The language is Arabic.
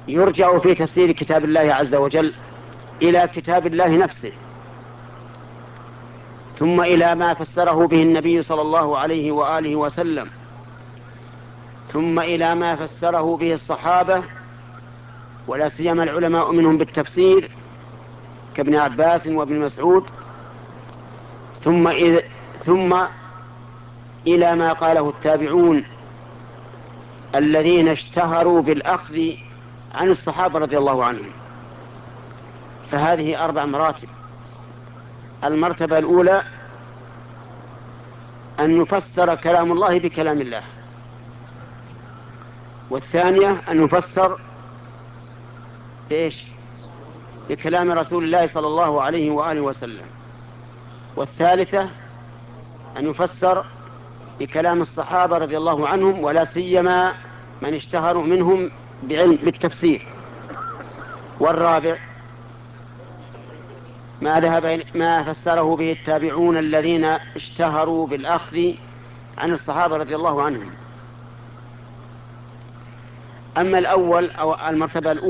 يرجع في تفسير كتاب الله عز وجل إلى كتاب الله نفسه، ثم إلى ما فسره به النبي صلى الله عليه وآله وسلم، ثم إلى ما فسره به الصحابة ولا سيما العلماء منهم بالتفسير كابن عباس وابن مسعود، ثم إلى ما قاله التابعون الذين اشتهروا بالأخذ عن الصحابة رضي الله عنهم. فهذه 4 مراتب. المرتبة الأولى أن يفسر كلام الله بكلام الله، والثانية أن يفسر بإيش؟ بكلام رسول الله صلى الله عليه وآله وسلم، والثالثة أن يفسر بكلام الصحابة رضي الله عنهم ولا سيما من اشتهروا منهم بعلم بالتفسير، والرابع ما فسره به التابعون الذين اشتهروا بالأخذ عن الصحابة رضي الله عنهم. أما الأول أو المرتبة الأولى